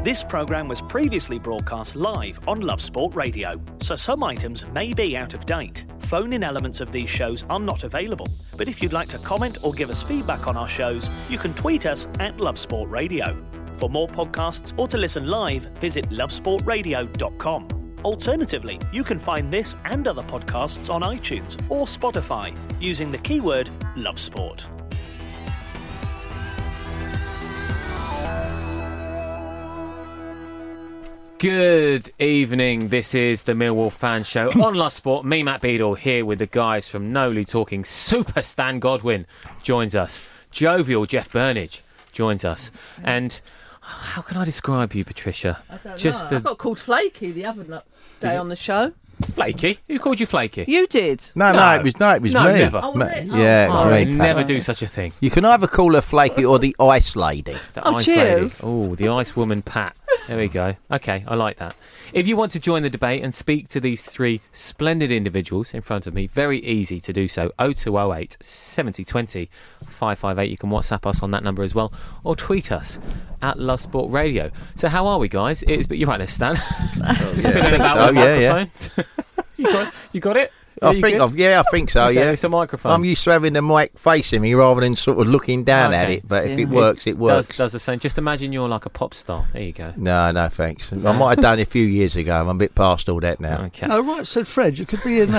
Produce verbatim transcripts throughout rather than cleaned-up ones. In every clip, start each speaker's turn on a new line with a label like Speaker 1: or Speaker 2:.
Speaker 1: This programme was previously broadcast live on Love Sport Radio, so some items may be out of date. Phone-in elements of these shows are not available, but if you'd like to comment or give us feedback on our shows, you can tweet us at Love Sport Radio. For more podcasts or to listen live, visit love sport radio dot com. Alternatively, you can find this and other podcasts on iTunes or Spotify using the keyword Love Sport.
Speaker 2: Good evening, this is the Millwall Fan Show on Love Sport. Me, Matt Beadle, here with the guys from Nolly talking. Super Stan Godwin joins us. Jovial Jeff Burnage joins us. And how can I describe you, Patricia?
Speaker 3: I don't
Speaker 2: Just
Speaker 3: know.
Speaker 2: a...
Speaker 3: I got called Flaky the other day on the show.
Speaker 2: Flaky? Who called you Flaky?
Speaker 3: You did.
Speaker 4: No, no,
Speaker 2: No.
Speaker 4: it was no, it was
Speaker 2: No,
Speaker 4: me.
Speaker 2: never.
Speaker 3: Oh, was
Speaker 4: Ma-
Speaker 3: it? Oh,
Speaker 4: yeah,
Speaker 2: I
Speaker 3: sorry.
Speaker 2: would
Speaker 4: it's me.
Speaker 2: never do such a thing.
Speaker 4: You can either call her Flaky or the Ice Lady.
Speaker 2: The
Speaker 3: Oh,
Speaker 2: ice
Speaker 3: cheers.
Speaker 2: lady. Oh, the ice woman Pat. There we go. Okay, I like that. If you want to join the debate and speak to these three splendid individuals in front of me, very easy to do so. oh two oh eight, seven oh two oh, five five eight. You can WhatsApp us on that number as well, or tweet us at Love Sport Radio. So how are we, guys? It's but you're right there, Stan. Just
Speaker 4: yeah.
Speaker 2: fiddling about
Speaker 4: So,
Speaker 2: with the
Speaker 4: yeah, yeah.
Speaker 2: microphone. you got it? You got it?
Speaker 4: I
Speaker 2: Are you
Speaker 4: think,
Speaker 2: good?
Speaker 4: I've, yeah, I think so.
Speaker 2: Okay,
Speaker 4: yeah,
Speaker 2: it's a microphone.
Speaker 4: I'm used to having the mic facing me rather than sort of looking down at
Speaker 2: Okay.
Speaker 4: it. But if
Speaker 3: Yeah.
Speaker 4: it works, it works.
Speaker 2: Does, does the same. Just imagine you're like a pop star. There you go.
Speaker 4: No, no, thanks. I might have done it a few years ago. I'm a bit past all that now.
Speaker 2: Okay.
Speaker 5: Oh, right, said Fred, you could be in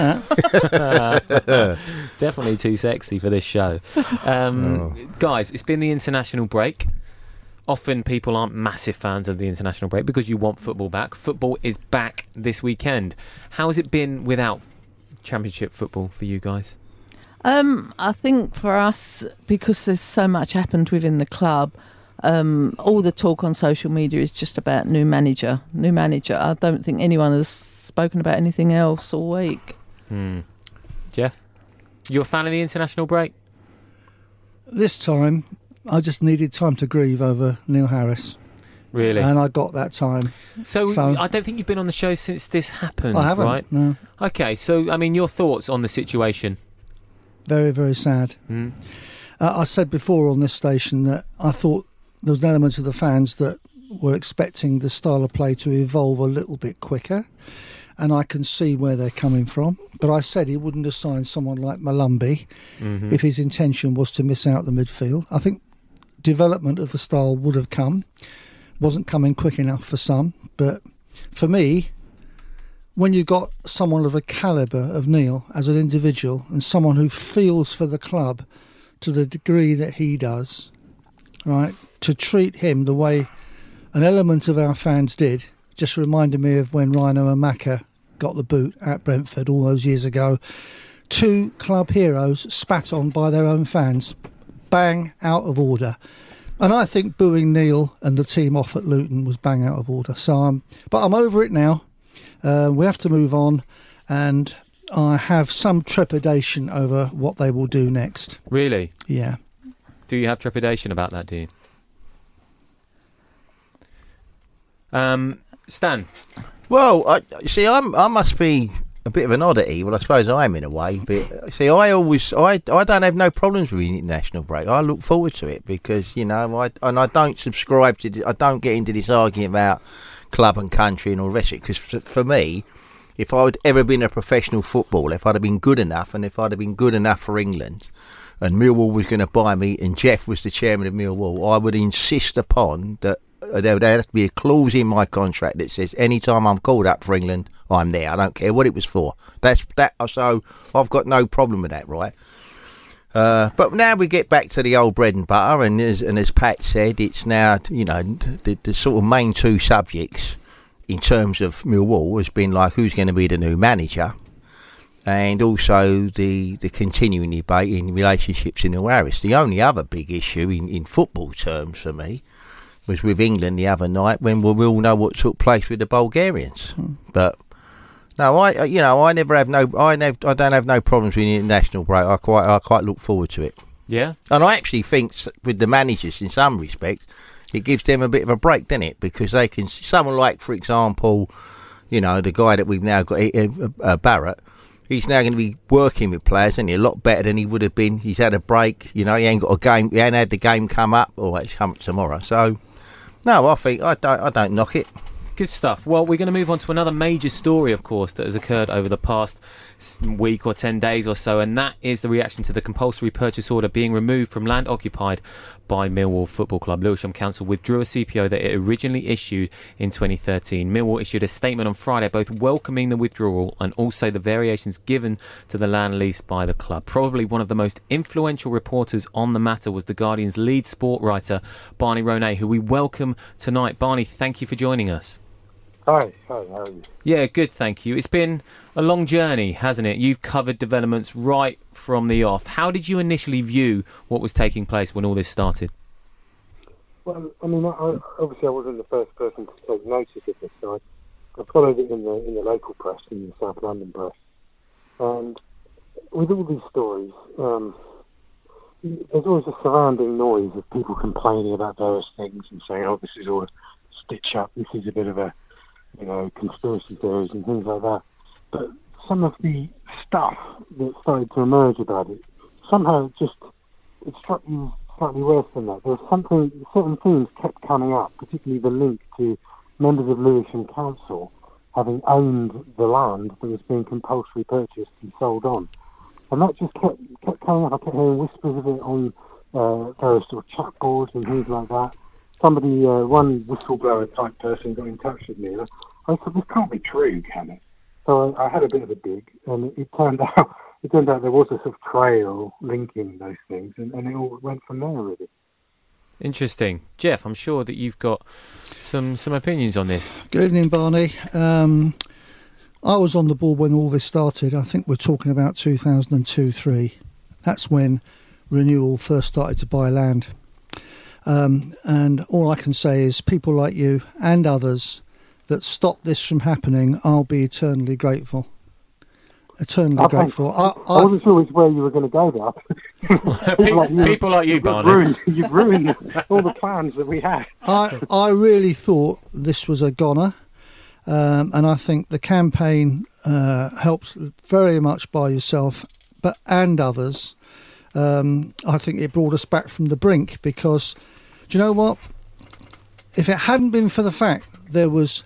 Speaker 5: that.
Speaker 2: Definitely too sexy for this show. Um,
Speaker 4: Oh.
Speaker 2: Guys, it's been the international break. Often people aren't massive fans of the international break because you want football back. Football is back this weekend. How has it been without Championship football for you guys?
Speaker 3: Um, I think for us, because there's so much happened within the club, um, all the talk on social media is just about new manager. New manager. I don't think anyone has spoken about anything else all week.
Speaker 2: Hmm. Jeff, you a fan of the international break?
Speaker 5: This time, I just needed time to grieve over Neil Harris.
Speaker 2: Really?
Speaker 5: And I got that time.
Speaker 2: so,
Speaker 5: so-
Speaker 2: I don't think you've been on the show since this happened,
Speaker 5: I haven't.
Speaker 2: right?
Speaker 5: No.
Speaker 2: Okay, so, I mean, your thoughts on the situation?
Speaker 5: Very, very sad.
Speaker 2: Hmm?
Speaker 5: Uh, I said before on this station that I thought there was an element of the fans that were expecting the style of play to evolve a little bit quicker. And I can see where they're coming from. But I said he wouldn't have signed someone like Malumbi
Speaker 2: Mm-hmm.
Speaker 5: if his intention was to miss out the midfield. I think development of the style would have come. Wasn't coming quick enough for some. But for me, when you've got someone of the calibre of Neil as an individual and someone who feels for the club to the degree that he does, right, to treat him the way an element of our fans did, just reminded me of when Rhino Amaka got the boot at Brentford all those years ago. Two club heroes spat on by their own fans. Bang, out of order. And I think booing Neil and the team off at Luton was bang out of order. So I'm, but I'm over it now. Uh, we have to move on, and I have some trepidation over what they will do next.
Speaker 2: Really?
Speaker 5: Yeah.
Speaker 2: Do you have trepidation about that, do you? Um, Stan?
Speaker 4: Well, I, see, I'm, I must be a bit of an oddity. Well, I suppose I am in a way. But see, I always, I, I don't have no problems with the international break. I look forward to it because, you know, I and I don't subscribe to, I don't get into this argument about club and country and all the rest of it. Because for, for me, if I had ever been a professional footballer, if I'd have been good enough, and if I'd have been good enough for England, and Millwall was going to buy me, and Jeff was the chairman of Millwall, I would insist upon that. There would have to be a clause in my contract that says any time I'm called up for England, I'm there. I don't care what it was for. That's that. So I've got no problem with that, right? Uh, but now we get back to the old bread and butter, and as and as Pat said, it's now, you know, the, the sort of main two subjects in terms of Millwall has been like who's going to be the new manager, and also the the continuing debate in relationships in Neil Harris. The only other big issue in, in football terms for me was with England the other night when we all know what took place with the Bulgarians. Hmm. But no, I you know I never have no I never I don't have no problems with the international break. I quite I quite look forward to it.
Speaker 2: Yeah,
Speaker 4: and I actually think with the managers in some respects, it gives them a bit of a break, doesn't it? Because they can someone like, for example, you know, the guy that we've now got, uh, uh, Barrett. He's now going to be working with players, isn't he? A lot better than he would have been. He's had a break. You know, he ain't got a game. He ain't had the game come up. Or it's come up tomorrow. So No, I think I don't. I don't knock it.
Speaker 2: Good stuff. Well, we're going to move on to another major story, of course, that has occurred over the past week or ten days or so, and that is the reaction to the compulsory purchase order being removed from land occupied by Millwall Football Club. Lewisham Council withdrew a C P O that it originally issued in twenty thirteen. Millwall issued a statement on Friday both welcoming the withdrawal and also the variations given to the land lease by the club. Probably one of the most influential reporters on the matter was the Guardian's lead sport writer, Barney Ronay, who we welcome tonight. Barney, thank you for joining us.
Speaker 6: Hi, hi, how are you?
Speaker 2: Yeah, good, thank you. It's been a long journey, hasn't it? You've covered developments right from the off. How did you initially view what was taking place when all this started?
Speaker 6: Well, I mean, I, obviously I wasn't the first person to take notice of this, so I, I followed it in the in the local press, in the South London press. And with all these stories, um, there's always a surrounding noise of people complaining about various things and saying, oh, this is all a stitch up, this is a bit of a, you know, conspiracy theories and things like that. But some of the stuff that started to emerge about it, somehow it just, it struck me slightly worse than that. There was something, certain things kept coming up, particularly the link to members of Lewisham Council having owned the land that was being compulsory purchased and sold on. And that just kept, kept coming up. I kept hearing whispers of it on uh, various sort of chat boards and things like that. Somebody, uh, one whistleblower type person got in touch with me, and I thought, this can't be true, can it? So I, I had a bit of a dig, and it, it turned out it turned out there was a sort of trail linking those things, and, and it all went from there, really.
Speaker 2: Interesting. Jeff, I'm sure that you've got some some opinions on this.
Speaker 5: Good evening, Barney. Um, I was on the board when all this started. I think we're talking about two thousand two three. That's when Renewal first started to buy land. Um, and all I can say is people like you and others that stopped this from happening, I'll be eternally grateful. Eternally
Speaker 6: I
Speaker 5: grateful. I,
Speaker 6: I wasn't sure which way you were going to go there.
Speaker 2: people, like you, people like you,
Speaker 6: you've
Speaker 2: Barney.
Speaker 6: Ruined, you've ruined all the plans that we had.
Speaker 5: I, I really thought this was a goner. Um, and I think the campaign uh, helped very much by yourself but and others. Um, I think it brought us back from the brink because, do you know what? If it hadn't been for the fact there was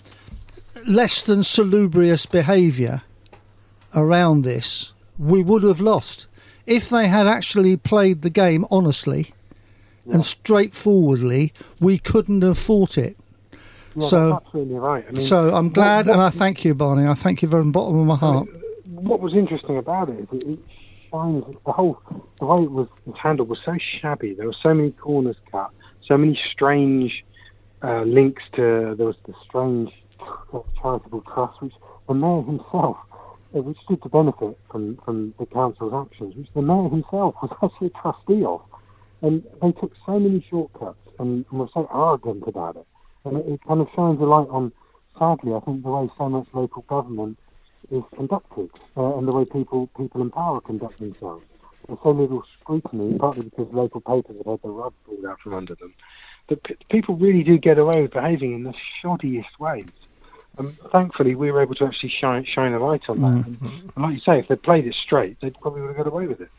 Speaker 5: less than salubrious behaviour around this, we would have lost. If they had actually played the game honestly yeah. and straightforwardly, we couldn't have fought it.
Speaker 6: Yeah,
Speaker 5: so,
Speaker 6: that's absolutely right. I mean,
Speaker 5: so I'm glad,
Speaker 6: what, what,
Speaker 5: and I thank you, Barney. I thank you from the bottom of my heart.
Speaker 6: I mean, what was interesting about it is it, it shines, the whole, the way it was handled was so shabby. There were so many corners cut, so many strange uh, links to, there was the strange uh, charitable trust, which the mayor himself, uh, which stood to benefit from, from the council's actions, which the mayor himself was actually a trustee of. And they took so many shortcuts and, and were so arrogant about it. And it, it kind of shines a light on, sadly, I think, the way so much local government is conducted uh, and the way people people in power conduct themselves. There's so little scrutiny, partly because local papers have had the rug pulled out from under them, that p- people really do get away with behaving in the shoddiest ways. And thankfully, we were able to actually shine shine a light on that. Mm-hmm. And, and like you say, if they played it straight, they probably would have got away with it.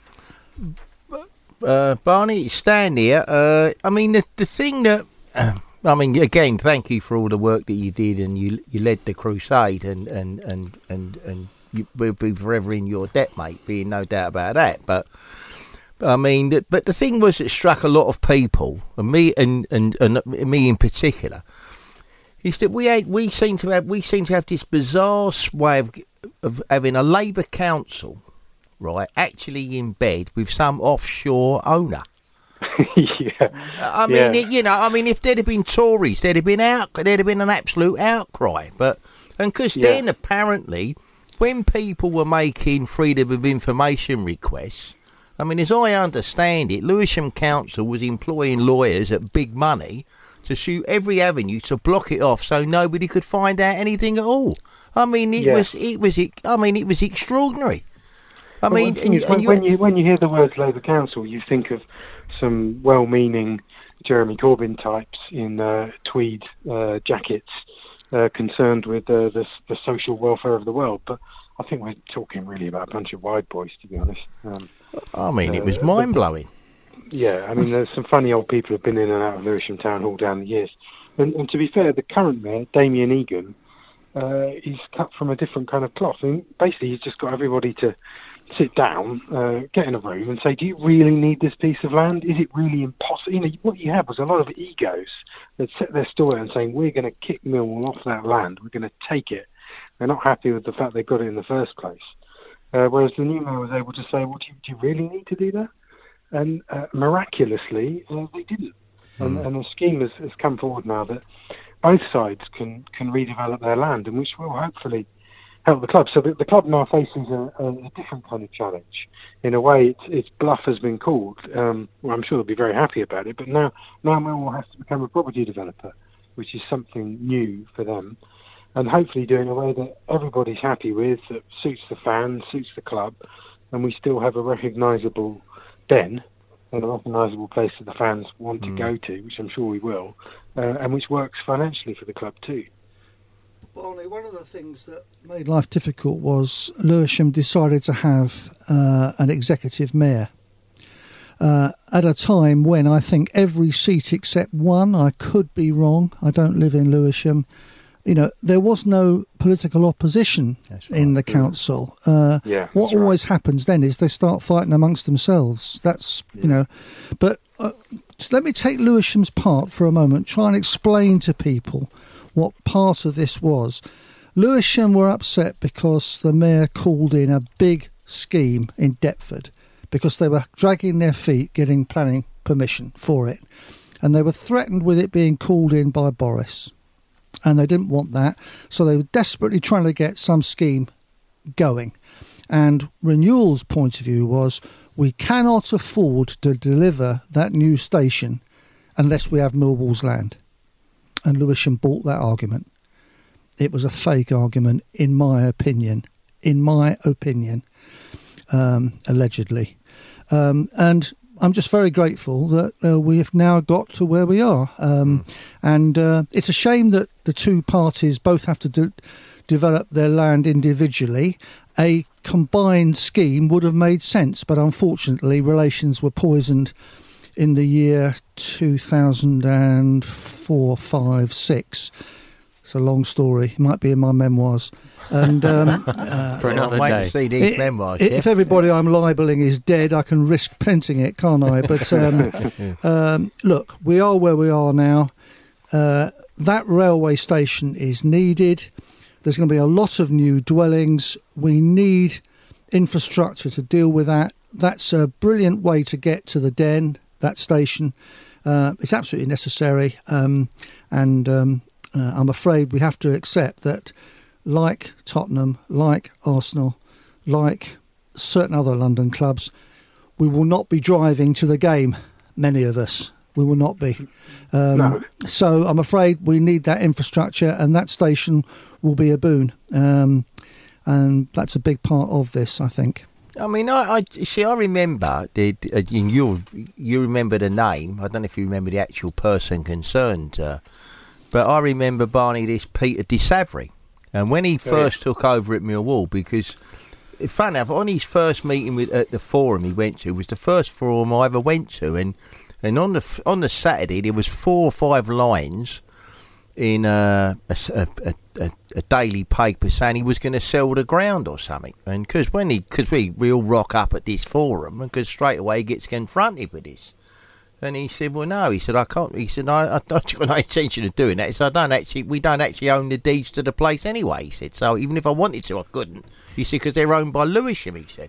Speaker 4: Uh, Barney, stand here. Uh, I mean, the, the thing that... Uh, I mean, again, thank you for all the work that you did, and you you led the crusade, and and and and, and you, we'll be forever in your debt, mate. Being no doubt about that. But I mean, the, but the thing was that struck a lot of people, and me and, and, and me in particular, is that we had, we seem to have we seem to have this bizarre way of of having a Labour council, right, actually in bed with some offshore owner.
Speaker 6: yeah.
Speaker 4: I mean,
Speaker 6: yeah.
Speaker 4: it, you know, I mean, if there'd have been Tories, there'd have been out, there'd have been an absolute outcry. But and because yeah. then apparently, when people were making freedom of information requests, I mean, as I understand it, Lewisham Council was employing lawyers at big money to shoot every avenue to block it off, so nobody could find out anything at all. I mean, it yeah. was, it was, I mean, it was extraordinary. I
Speaker 6: well,
Speaker 4: mean,
Speaker 6: and, and when, you, when you when you hear the words Labour Council, you think of some well-meaning Jeremy Corbyn types in uh, tweed uh, jackets uh, concerned with uh, the, the social welfare of the world. But I think we're talking really about a bunch of wide boys, to be honest. Um,
Speaker 4: I mean,
Speaker 6: uh,
Speaker 4: it was mind-blowing.
Speaker 6: Yeah, I mean, there's some funny old people who've been in and out of Lewisham Town Hall down the years. And, and to be fair, the current mayor, Damien Egan, uh, he's cut from a different kind of cloth. And basically, he's just got everybody to sit down, uh, get in a room and say, do you really need this piece of land? Is it really impossible? You know, what you had was a lot of egos that set their story and saying, we're going to kick Millwall off that land. We're going to take it. They're not happy with the fact they got it in the first place. Uh, whereas the new mayor was able to say, well, do you, do you really need to do that? And uh, miraculously, uh, they didn't. Mm. And, and the scheme has, has come forward now that both sides can, can redevelop their land, and which will hopefully help the club. So the, the club now faces a, a different kind of challenge. In a way, its, its bluff has been called. Um, well, I'm sure they'll be very happy about it, but now, now Millwall has to become a property developer, which is something new for them, and hopefully do in a way that everybody's happy with, that suits the fans, suits the club, and we still have a recognisable den and a recognisable place that the fans want mm. to go to, which I'm sure we will, uh, and which works financially for the club too.
Speaker 5: Barney, one of the things that made life difficult was Lewisham decided to have uh, an executive mayor uh, at a time when I think every seat except one, I could be wrong, I don't live in Lewisham, you know, there was no political opposition right. in the council. Uh,
Speaker 6: yeah,
Speaker 5: what
Speaker 6: right.
Speaker 5: always happens then is they start fighting amongst themselves. That's, yeah. you know, but uh, let me take Lewisham's part for a moment, try and explain to people what part of this was. Lewisham were upset because the mayor called in a big scheme in Deptford because they were dragging their feet getting planning permission for it. And they were threatened with it being called in by Boris. And they didn't want that. So they were desperately trying to get some scheme going. And Renewal's point of view was, we cannot afford to deliver that new station unless we have Millwall's land. And Lewisham bought that argument. It was a fake argument, in my opinion. In my opinion, um, allegedly. Um, and I'm just very grateful that uh, we have now got to where we are. Um, mm. And uh, it's a shame that the two parties both have to do, develop their land individually. A combined scheme would have made sense, but unfortunately relations were poisoned in the year two thousand four, five, six. It's a long story. It might be in my memoirs. And um, uh,
Speaker 2: for another
Speaker 4: well,
Speaker 2: day.
Speaker 4: To see these
Speaker 5: it,
Speaker 4: memoirs,
Speaker 5: it,
Speaker 4: yeah?
Speaker 5: If everybody I'm libelling is dead, I can risk printing it, can't I? But um, um, look, we are where we are now. Uh, that railway station is needed. There's going to be a lot of new dwellings. We need infrastructure to deal with that. That's a brilliant way to get to the Den, that station. Uh, it's absolutely necessary. Um, and um, uh, I'm afraid we have to accept that, like Tottenham, like Arsenal, like certain other London clubs, we will not be driving to the game, many of us. We will not be. Um,
Speaker 6: no. So
Speaker 5: I'm afraid we need that infrastructure, and that station will be a boon. Um, and that's a big part of this, I think.
Speaker 4: I mean, I, I see. I remember the uh, you you remember the name. I don't know if you remember the actual person concerned, uh, but I remember Barney this Peter de Savary, and when he first yeah. took over at Millwall, because fun enough, on his first meeting with at the forum he went to, was the first forum I ever went to, and and on the on the Saturday there was four or five lines in a, a, a, a, a daily paper saying he was going to sell the ground or something. And because when he, because we, we all rock up at this forum, and because straight away he gets confronted with this. And he said, well, no, he said, I can't, he said, I, I don't got no intention of doing that. He said, I don't actually, we don't actually own the deeds to the place anyway, he said. So even if I wanted to, I couldn't. He said, because they're owned by Lewisham, he said.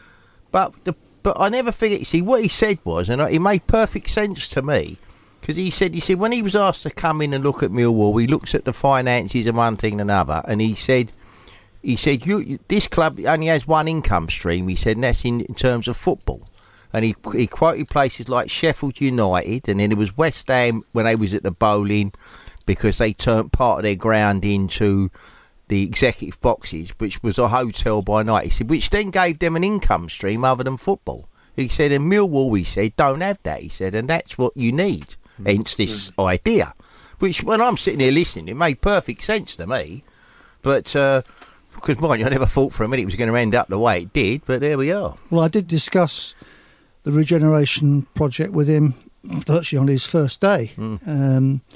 Speaker 4: But the, but I never forget, you see, what he said was, and it made perfect sense to me, because he said, he said, when he was asked to come in and look at Millwall, he looks at the finances and one thing and another, and he said, he said, you, you, this club only has one income stream, he said, and that's in, in terms of football. And he he quoted places like Sheffield United, and then it was West Ham when they was at the bowling, because they turned part of their ground into the executive boxes, which was a hotel by night. He said, which then gave them an income stream other than football. He said, and Millwall, he said, don't have that, he said, and that's what you need. Hence this mm. idea, which when I'm sitting here listening, it made perfect sense to me. But uh, because mind you, I never thought for a minute it was going to end up the way it did. But there we are.
Speaker 5: Well, I did discuss the regeneration project with him virtually on his first day, mm. um,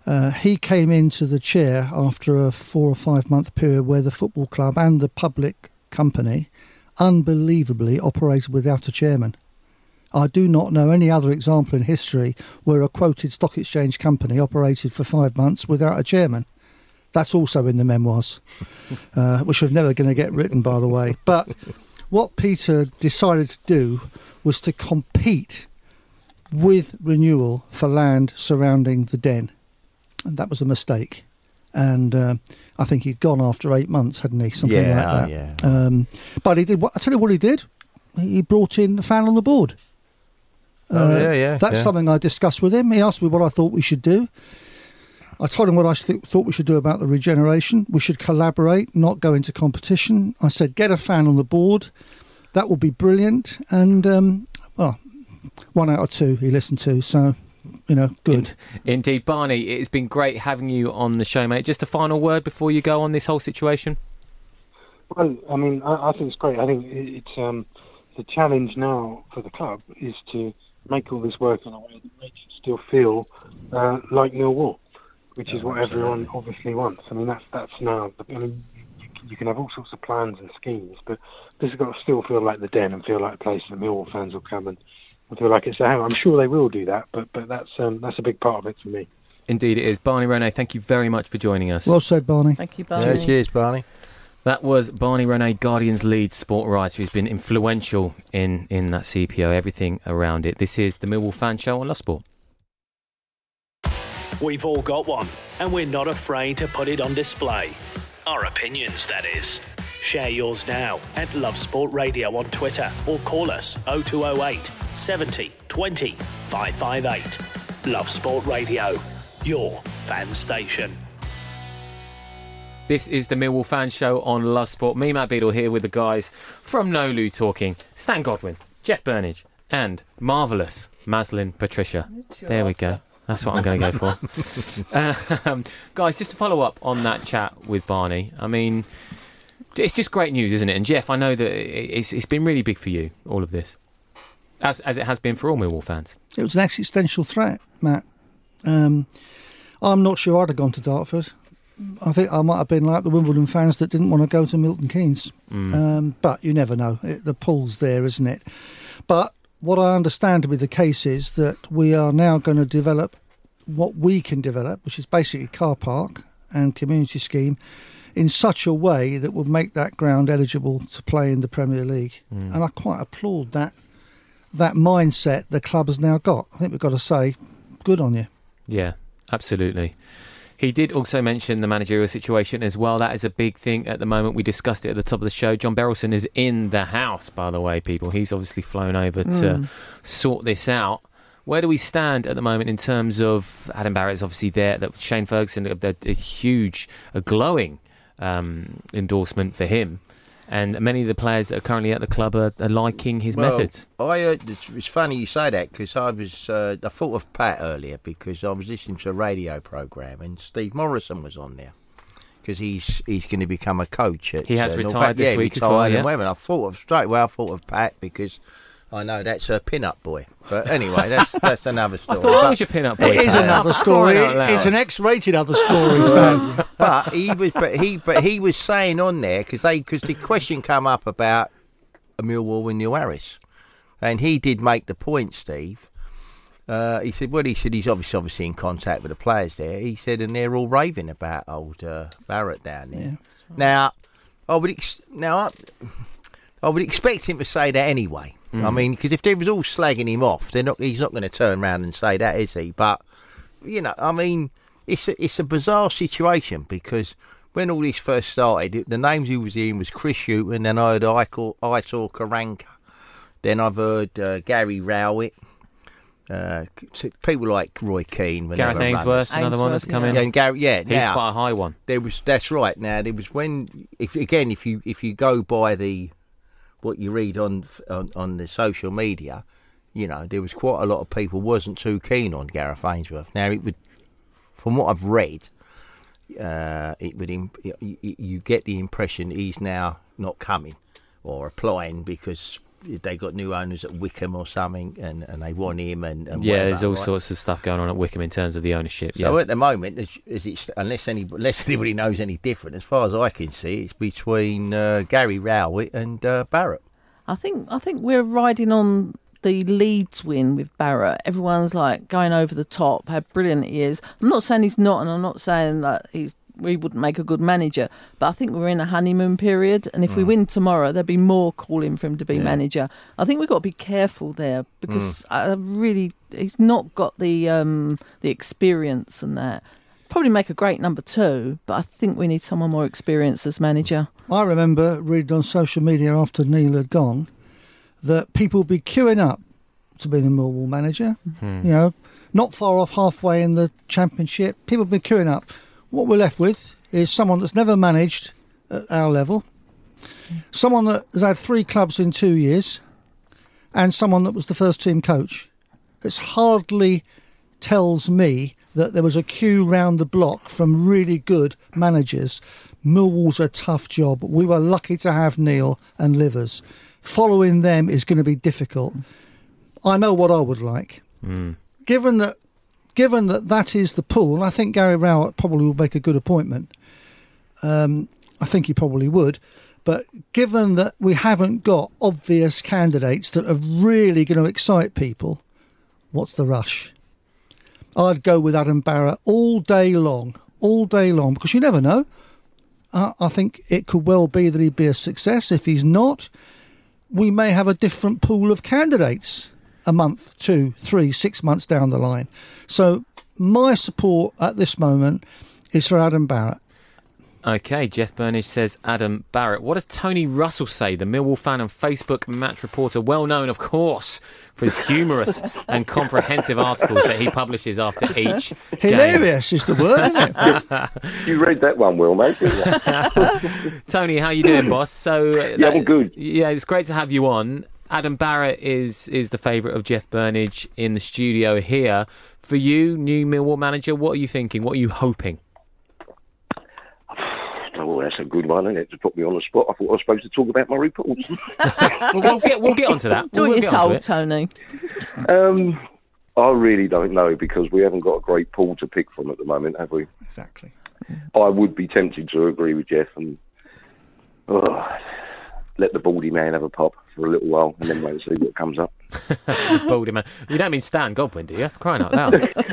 Speaker 5: Uh, he came into the chair after a four or five month period where the football club and the public company unbelievably operated without a chairman. I do not know any other example in history where a quoted stock exchange company operated for five months without a chairman. That's also in the memoirs, uh, which are never going to get written, by the way. But what Peter decided to do was to compete with renewal for land surrounding the Den. And that was a mistake. And uh, I think he'd gone after eight months, hadn't he? Something
Speaker 4: Yeah,
Speaker 5: like that.
Speaker 4: yeah.
Speaker 5: Um, but he did. What, I tell you what he did. He brought in the fan on the board.
Speaker 4: Oh, yeah, yeah,
Speaker 5: That's
Speaker 4: yeah.
Speaker 5: something I discussed with him. He asked me what I thought we should do. I told him what I th- thought we should do about the regeneration. We should collaborate, not go into competition. I said, get a fan on the board. That will be brilliant. And, um, well, one out of two he listened to. So, you know, good.
Speaker 2: In- indeed, Barney, it's been great having you on the show, mate. Just a final word before you go on this whole situation.
Speaker 6: Well, I mean, I, I think it's great. I think it, it's um, the challenge now for the club is to make all this work in a way that makes it still feel uh, like Millwall, which is what everyone obviously wants. I mean, that's that's now. I mean, you, you can have all sorts of plans and schemes, but this has got to still feel like the Den and feel like a place that Millwall fans will come and, and feel like it's their home. I'm sure they will do that, but but that's um, that's a big part of it for me.
Speaker 2: Indeed it is. Barney Ronay, thank you very much for joining us.
Speaker 5: Well said, Barney.
Speaker 3: Thank you, Barney.
Speaker 4: Yeah, cheers, Barney.
Speaker 2: That was Barney Ronay, Guardian's lead sport writer, who's been influential in, in that C P O, everything around it. This is the Millwall Fan Show on Love Sport.
Speaker 1: We've all got one, and we're not afraid to put it on display. Our opinions, that is. Share yours now at Love Sport Radio on Twitter or call us oh two oh eight, seventy, twenty, five five eight. Love Sport Radio, your fan station.
Speaker 2: This is the Millwall Fan Show on Love Sport. Me, Matt Beadle, here with the guys from Nolu talking. Stan Godwin, Jeff Burnage, and marvellous Maslin Patricia. There we go. That's what I'm going to go for. um, guys, just to follow up on that chat with Barney, I mean, it's just great news, isn't it? And Jeff, I know that it's, it's been really big for you, all of this, as as it has been for all Millwall fans.
Speaker 5: It was an existential threat, Matt. Um, I'm not sure I'd have gone to Dartford. I think I might have been like the Wimbledon fans that didn't want to go to Milton Keynes.
Speaker 2: Mm.
Speaker 5: Um, but you never know. It, the pull's there, isn't it? But what I understand to be the case is that we are now going to develop what we can develop, which is basically car park and community scheme, in such a way that will make that ground eligible to play in the Premier League.
Speaker 2: Mm.
Speaker 5: And I quite applaud that that mindset the club has now got. I think we've got to say, good on you.
Speaker 2: Yeah, absolutely. He did also mention the managerial situation as well. That is a big thing at the moment. We discussed it at the top of the show. John Berylson is in the house, by the way, people. He's obviously flown over
Speaker 3: Mm.
Speaker 2: to sort this out. Where do we stand at the moment in terms of Adam Barrett's obviously there, that Shane Ferguson, a, a, a huge, a glowing um, endorsement for him. And many of the players that are currently at the club are, are liking his
Speaker 4: well,
Speaker 2: methods.
Speaker 4: I heard, it's, it's funny you say that because I was uh, I thought of Pat earlier because I was listening to a radio programme and Steve Morrison was on there because he's he's going to become a coach. At,
Speaker 2: He has
Speaker 4: uh,
Speaker 2: retired
Speaker 4: North,
Speaker 2: this
Speaker 4: yeah,
Speaker 2: week as
Speaker 4: retired
Speaker 2: well,
Speaker 4: and
Speaker 2: yeah.
Speaker 4: whatever. And I thought of straight away. I thought of Pat because I know that's her pin-up boy. But anyway, that's that's another
Speaker 2: I
Speaker 4: story.
Speaker 2: thought I
Speaker 4: But-
Speaker 2: was your pin-up boy.
Speaker 5: It is
Speaker 2: Pat.
Speaker 5: another story.
Speaker 2: Crying out loud.
Speaker 5: It's an X-rated other story, Stan.
Speaker 4: but he was, but he, but he was saying on there because they, because the question come up about a Millwall with Neil Harris, and he did make the point, Steve. Uh, he said, well, he said he's obviously obviously in contact with the players there. He said, and they're all raving about old uh, Barrett down there.
Speaker 5: Yeah.
Speaker 4: Now, I would ex- now I, I would expect him to say that anyway.
Speaker 2: Mm.
Speaker 4: I mean, because if they was all slagging him off, they're not. He's not going to turn around and say that, is he? But you know, I mean, it's a, it's a bizarre situation because when all this first started, the names he was in was Chris Hughton, then I heard Aitor Karanka, then I've heard uh, Gary Rowett, uh, people like Roy Keane, when
Speaker 2: Gareth
Speaker 4: they were
Speaker 2: Ainsworth,
Speaker 4: runners.
Speaker 2: another one that's
Speaker 3: Ainsworth,
Speaker 2: come
Speaker 3: yeah.
Speaker 2: in.
Speaker 4: Yeah, and Gary, yeah,
Speaker 2: He's
Speaker 4: now,
Speaker 2: quite a high one.
Speaker 4: there was that's right. Now there was when, if again, if you if you go by the what you read on on, on the social media, you know, there was quite a lot of people wasn't too keen on Gareth Ainsworth. Now it would, from what I've read, uh, it would imp- you, you get the impression he's now not coming or applying because they got new owners at Wickham or something, and, and they want him. And, and
Speaker 2: yeah,
Speaker 4: whatever,
Speaker 2: there's all
Speaker 4: right?
Speaker 2: sorts of stuff going on at Wickham in terms of the ownership.
Speaker 4: So
Speaker 2: Yeah,
Speaker 4: at the moment, as, as it's, unless any unless anybody knows any different, as far as I can see, it's between uh, Gary Rowett and uh, Barrett.
Speaker 3: I think I think we're riding on the Leeds win with Barrett. Everyone's like going over the top, how brilliant he is. I'm not saying he's not, and I'm not saying that he's we wouldn't make a good manager, but I think we're in a honeymoon period, and if mm. we win tomorrow, there'll be more calling for him to be yeah. manager. I think we've got to be careful there, because mm. I really he's not got the um, the experience and that. Probably make a great number two, but I think we need someone more experienced as manager.
Speaker 5: I remember reading on social media after Neil had gone that people would be queuing up to be the Millwall manager. Mm. You know, not far off halfway in the Championship. People would be queuing up. What we're left with is someone that's never managed at our level, someone that has had three clubs in two years, and someone that was the first team coach. It hardly tells me that there was a queue round the block from really good managers. Millwall's a tough job. We were lucky to have Neil and Livers. Following them is going to be difficult. I know what I would like. Mm. Given that Given that that is the pool, I think Gary Rowett probably will make a good appointment. Um, I think he probably would. But given that we haven't got obvious candidates that are really going to excite people, what's the rush? I'd go with Adam Barrett all day long, all day long, because you never know. Uh, I think it could well be that he'd be a success. If he's not, we may have a different pool of candidates a month, two, three, six months down the line. So my support at this moment is for Adam Barrett.
Speaker 2: OK, Jeff Burnage says Adam Barrett. What does Tony Russell say, the Millwall fan and Facebook match reporter, well known, of course, for his humorous and comprehensive articles that he publishes after each
Speaker 5: Hilarious
Speaker 2: game.
Speaker 5: Is the word, isn't it?
Speaker 7: You read that one, Will, mate.
Speaker 2: Tony, how you doing, boss? So
Speaker 7: yeah,
Speaker 2: that,
Speaker 7: I'm good.
Speaker 2: Yeah, it's great to have you on. Adam Barrett is is the favourite of Jeff Burnage in the studio here. For you, new Millwall manager, what are you thinking? What are you hoping?
Speaker 7: Oh, that's a good one, isn't it? To put me on the spot. I thought I was supposed to talk about my reports.
Speaker 2: well, we'll get we'll get onto that.
Speaker 3: Do
Speaker 2: we'll,
Speaker 3: what
Speaker 2: we'll
Speaker 3: you're told, Tony.
Speaker 7: Um, I really don't know, because we haven't got a great pool to pick from at the moment, have we?
Speaker 5: Exactly.
Speaker 7: I would be tempted to agree with Jeff and oh, let the baldy man have a pop for a little while, and then wait and see what comes up.
Speaker 2: Baldy man. You don't mean Stan Godwin, do you? For crying out loud.
Speaker 5: It'll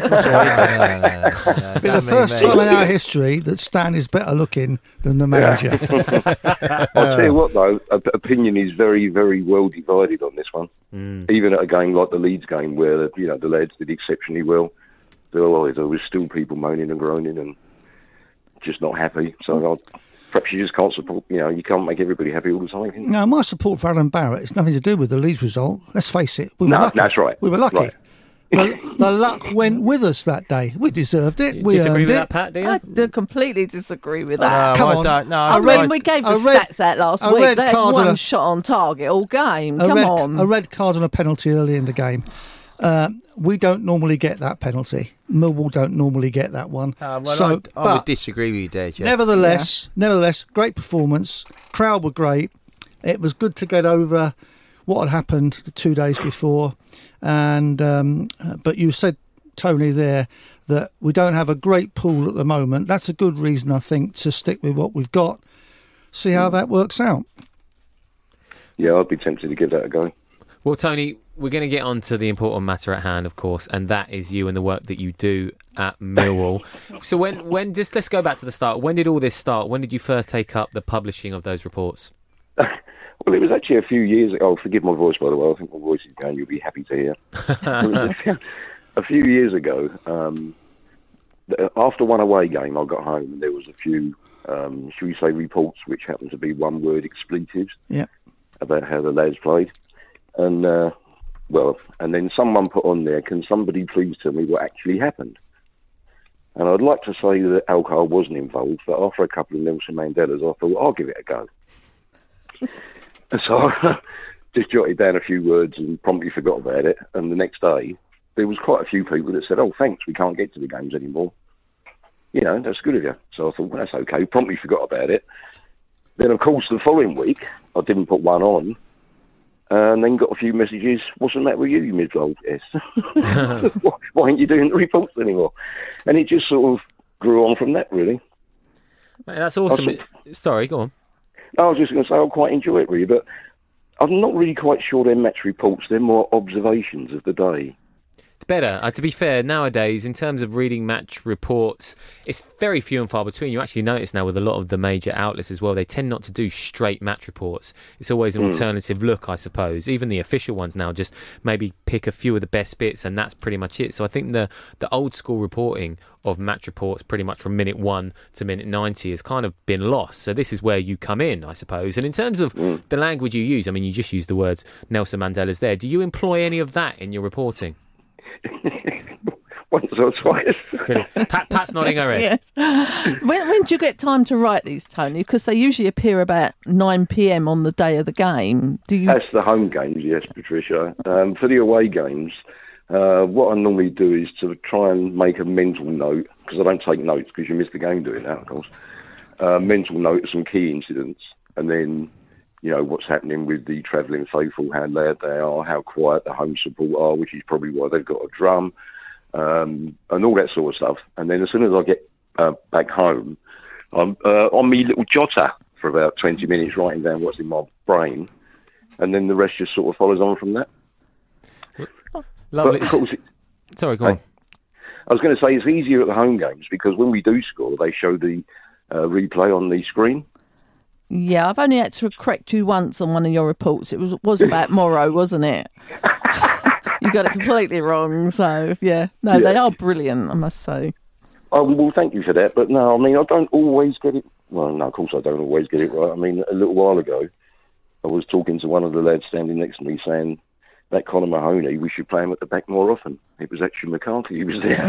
Speaker 5: be the first time in our history that Stan is better looking than the manager.
Speaker 7: Yeah. I'll tell you what, though, opinion is very, very well divided on this one. Mm. Even at a game like the Leeds game, where you know the lads did exceptionally well, there was still people moaning and groaning and just not happy. So I'll... Perhaps you just can't support, you know, you can't make everybody happy all the time.
Speaker 5: No, my support for Adam Barrett has nothing to do with the Leeds result. Let's face it. We were
Speaker 7: no,
Speaker 5: lucky.
Speaker 7: That's right.
Speaker 5: We were lucky.
Speaker 7: Right.
Speaker 5: the, the luck went with us that day. We deserved it.
Speaker 2: You
Speaker 5: we
Speaker 2: disagree with
Speaker 5: it.
Speaker 2: that, Pat, do you?
Speaker 3: I do completely disagree with that.
Speaker 5: Uh, Come
Speaker 4: I
Speaker 5: on.
Speaker 4: don't, no,
Speaker 3: I
Speaker 4: I
Speaker 3: mean,
Speaker 4: read,
Speaker 3: we gave the
Speaker 5: red,
Speaker 3: stats out last
Speaker 5: a
Speaker 3: week.
Speaker 5: red
Speaker 3: They had
Speaker 5: card
Speaker 3: one
Speaker 5: and a,
Speaker 3: shot on target all game.
Speaker 5: A
Speaker 3: Come
Speaker 5: red,
Speaker 3: on.
Speaker 5: A red card and a penalty early in the game. Uh, we don't normally get that penalty. Millwall don't normally get that one.
Speaker 4: Uh, well,
Speaker 5: so,
Speaker 4: I, I would disagree with you there, Jeff.
Speaker 5: Nevertheless, yeah. nevertheless, great performance. Crowd were great. It was good to get over what had happened the two days before. And um, but you said, Tony, there that we don't have a great pool at the moment. That's a good reason, I think, to stick with what we've got. See how that works out.
Speaker 7: Yeah, I'd be tempted to give that a go.
Speaker 2: Well, Tony, we're going to get on to the important matter at hand, of course, and that is you and the work that you do at Millwall. So when, when just let's go back to the start. When did all this start? When did you first take up the publishing of those reports?
Speaker 7: Well, it was actually a few years ago. Oh, forgive my voice, by the way. I think my voice is going. You'll be happy to hear. a, few, a few years ago, um, after one away game, I got home and there was a few, um, should we say, reports which happened to be one-word expletives
Speaker 5: yeah.
Speaker 7: about how the lads played. And, uh, well, and then someone put on there, can somebody please tell me what actually happened? And I'd like to say that alcohol wasn't involved, but after a couple of Nelson Mandelas, I thought, I'll give it a go. And so I just jotted down a few words and promptly forgot about it. And the next day, there was quite a few people that said, oh, thanks, we can't get to the games anymore. You know, that's good of you. So I thought, well, that's okay. Promptly forgot about it. Then, of course, the following week, I didn't put one on. and then got a few messages. Wasn't that with you, you Midwold? Yes. why, why aren't you doing the reports anymore? And it just sort of grew on from that, really.
Speaker 2: Mate, that's awesome.
Speaker 7: Sort
Speaker 2: of... Sorry, go on.
Speaker 7: I was just going to say I quite enjoy it, really, but I'm not really quite sure they're match reports. They're more observations of the day.
Speaker 2: Better. Uh, to be fair, nowadays, in terms of reading match reports, it's very few and far between. You actually notice now with a lot of the major outlets as well, they tend not to do straight match reports. It's always an mm. alternative look, I suppose. Even the official ones now just maybe pick a few of the best bits, and that's pretty much it. So I think the, the old school reporting of match reports pretty much from minute one to minute ninety has kind of been lost. So this is where you come in, I suppose. And in terms of mm. the language you use, I mean, you just used the words Nelson Mandela's there. Do you employ any of that in your reporting?
Speaker 7: Once or twice.
Speaker 2: Pat, Pat's nodding her head.
Speaker 3: Yes. When, when do you get time to write these, Tony? Because they usually appear about nine p.m. on the day of the game. Do you?
Speaker 7: That's the home games, yes, Patricia. Um, for the away games, uh, what I normally do is to try and make a mental note, because I don't take notes because you miss the game doing that, of course. Uh, mental note of some key incidents, and then, you know, what's happening with the travelling faithful, how loud they are, how quiet the home support are, which is probably why they've got a drum, um, and all that sort of stuff. And then as soon as I get uh, back home, I'm uh, on me little jotter for about twenty minutes, writing down what's in my brain, and then the rest just sort of follows on from that.
Speaker 2: Oh, lovely.
Speaker 7: But of course, it,
Speaker 2: Sorry, go on.
Speaker 7: I was going to say it's easier at the home games because when we do score, they show the uh, replay on the screen.
Speaker 3: Yeah, I've only had to correct you once on one of your reports. It was was about Morrow, wasn't it? You got it completely wrong. So yeah, no, yeah. They are brilliant, I must say.
Speaker 7: Oh well, thank you for that. But no, I mean, I don't always get it. Well, no, of course I don't always get it right. I mean, a little while ago, I was talking to one of the lads standing next to me, saying that Conor Mahoney, we should play him at the back more often. It was actually McCarthy who was there.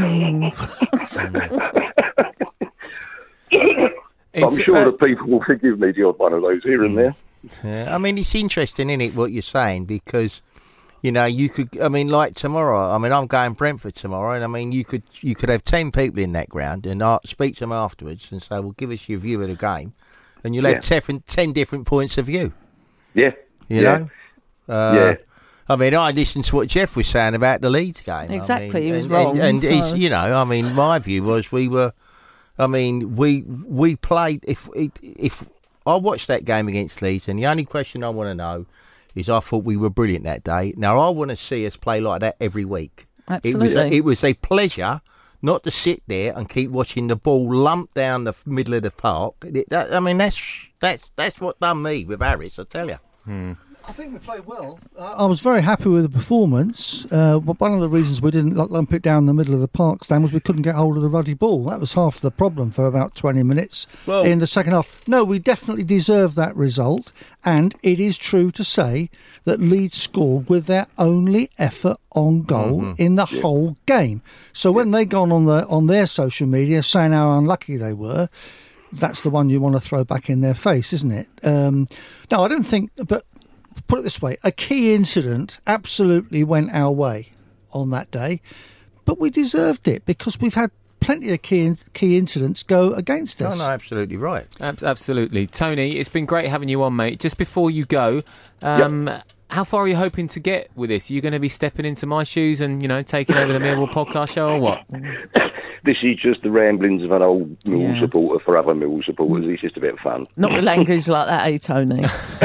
Speaker 7: I'm sure uh, that people will forgive me the odd one of those here and there.
Speaker 4: Yeah, I mean, it's interesting, isn't it, what you're saying, because, you know, you could, I mean, like tomorrow, I mean, I'm going Brentford tomorrow, and I mean, you could you could have ten people in that ground and uh, speak to them afterwards and say, well, give us your view of the game, and you'll have yeah. ten, ten different points of view.
Speaker 7: Yeah.
Speaker 4: You
Speaker 7: yeah.
Speaker 4: know? Uh,
Speaker 7: yeah.
Speaker 4: I mean, I listened to what Jeff was saying about the Leeds game.
Speaker 3: Exactly,
Speaker 4: I mean,
Speaker 3: he was
Speaker 4: and,
Speaker 3: wrong.
Speaker 4: And, and
Speaker 3: so.
Speaker 4: he's, you know, I mean, my view was we were... I mean, we we played. If if I watched that game against Leeds, and the only question I want to know is, I thought we were brilliant that day. Now I want to see us play like that every week.
Speaker 3: Absolutely,
Speaker 4: it was a, it was a pleasure not to sit there and keep watching the ball lump down the middle of the park. It, that, I mean, that's that's that's what done me with Harris. I tell you.
Speaker 2: Hmm.
Speaker 5: I think we played well. Uh, I was very happy with the performance. Uh, one of the reasons we didn't lump it down the middle of the park stand was we couldn't get hold of the ruddy ball. That was half the problem for about twenty minutes well, in the second half. No, we definitely deserved that result, and it is true to say that Leeds scored with their only effort on goal mm-hmm. in the yeah. whole game. So yeah. when they gone on the on their social media saying how unlucky they were, that's the one you want to throw back in their face, isn't it? Um, no, I don't think... but. Put it this way, a key incident absolutely went our way on that day, but we deserved it because we've had plenty of key key incidents go against us.
Speaker 4: No, no, absolutely right.
Speaker 2: Ab- absolutely. Tony, it's been great having you on, mate. Just before you go, um, yep. how far are you hoping to get with this? Are you going to be stepping into my shoes and, you know, taking over the Millwall podcast show or what?
Speaker 7: This is just the ramblings of an old Millwall yeah. supporter for other Millwall supporters. It's just a bit of fun.
Speaker 3: Not with language like that, eh, Tony?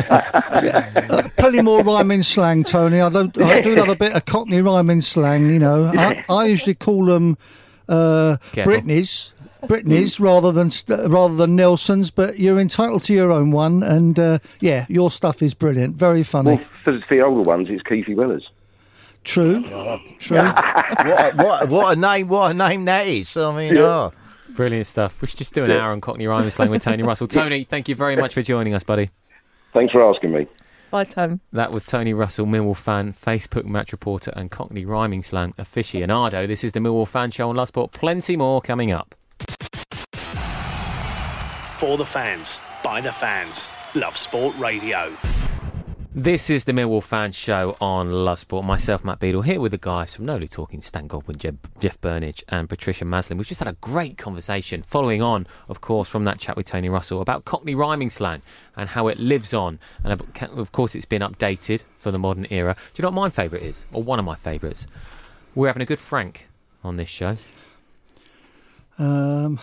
Speaker 5: yeah. uh, plenty more rhyming slang, Tony. I, don't, I do love a bit of Cockney rhyming slang, you know. I, I usually call them uh, Britneys. Britneys rather than rather than Nelsons, but you're entitled to your own one, and uh, yeah, your stuff is brilliant, very funny.
Speaker 7: Well, for the older ones, it's Keithy Wellers.
Speaker 5: True,
Speaker 4: oh,
Speaker 5: true.
Speaker 4: what, a, what, what a name! What a name that is. I mean, yeah. oh.
Speaker 2: Brilliant stuff. We should just do an yeah. hour on Cockney rhyming slang with Tony Russell. Tony, thank you very much for joining us, buddy.
Speaker 7: Thanks for asking me.
Speaker 3: Bye, Tom.
Speaker 2: That was Tony Russell, Millwall fan, Facebook match reporter, and Cockney rhyming slang aficionado. This is the Millwall Fan Show on Love Sport. Plenty more coming up.
Speaker 1: For the fans, by the fans, Love Sport Radio.
Speaker 2: This is the Millwall Fan Show on Love Sport. Myself, Matt Beadle, here with the guys from Nolly Talking, Stan Godwin, Jeff, Jeff Burnage and Patricia Maslin. We've just had a great conversation following on, of course, from that chat with Tony Russell about Cockney rhyming slang and how it lives on. And of course, it's been updated for the modern era. Do you know what my favourite is? Or one of my favourites? We're having a good Frank on this show.
Speaker 5: Um,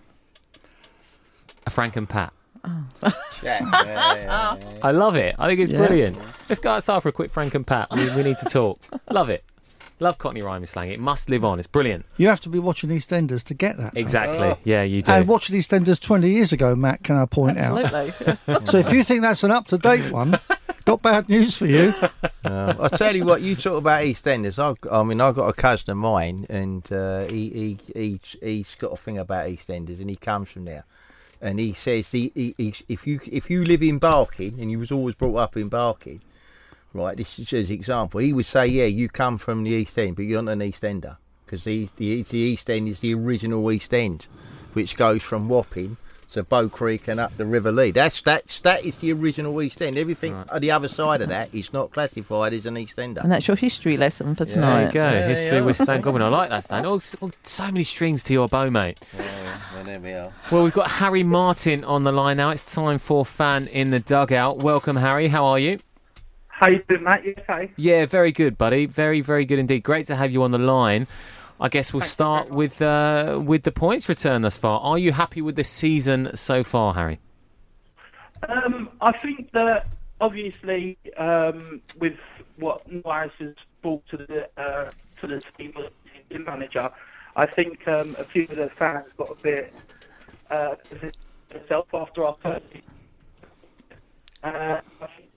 Speaker 2: a Frank and Pat.
Speaker 3: Oh.
Speaker 4: Yeah, yeah, yeah, yeah.
Speaker 2: I love it. I think it's
Speaker 5: Yeah.
Speaker 2: brilliant. Let's go outside for a quick Frank and Pat. We, we need to talk. Love it. Love Cockney rhyming slang. It must live on. It's brilliant.
Speaker 5: you have to be watching EastEnders to get that. though.
Speaker 2: Exactly.
Speaker 4: Oh.
Speaker 2: Yeah, you do.
Speaker 5: And watching EastEnders twenty years ago, Matt, can I point
Speaker 3: Absolutely.
Speaker 5: out? So if you think that's an up-to-date one, got bad news for you.
Speaker 4: Uh, I'll tell you what, you talk about EastEnders. I, I mean, I've got a cousin of mine, and uh, he, he, he, he's got a thing about EastEnders, and he comes from there. And he says, he, he, he, if you if you live in Barking, and you was always brought up in Barking, right, this is as an example, he would say, yeah, you come from the East End, but you're not an East Ender, because the, the, the East End is the original East End, which goes from Wapping to Bow Creek and up the River Lee. That's, that's, that is the original East End. Everything
Speaker 2: Right.
Speaker 4: on the other side of that is not classified as an East Ender.
Speaker 3: And that's your history lesson for
Speaker 2: There
Speaker 3: tonight.
Speaker 2: you go.
Speaker 4: Yeah,
Speaker 2: History
Speaker 4: yeah.
Speaker 2: with Stan Godwin. I like that, Stan. Oh, so, so many strings to your bow, mate.
Speaker 4: Yeah, well, there we are.
Speaker 2: Well, we've got Harry Martin on the line now. It's time for Fan in the Dugout. Welcome, Harry. How are you?
Speaker 8: How you doing, Matt? You okay?
Speaker 2: Yeah, very good, buddy. Very, very good indeed. Great to have you on the line. I guess we'll
Speaker 8: Thank you
Speaker 2: start
Speaker 8: very
Speaker 2: with uh, with the points return thus far. Are you happy with the season so far, Harry?
Speaker 8: Um, I think that obviously um, with what Norris has brought to the uh, to the team as the manager, I think um, a few of the fans got a bit uh, themselves after our first. Uh, I think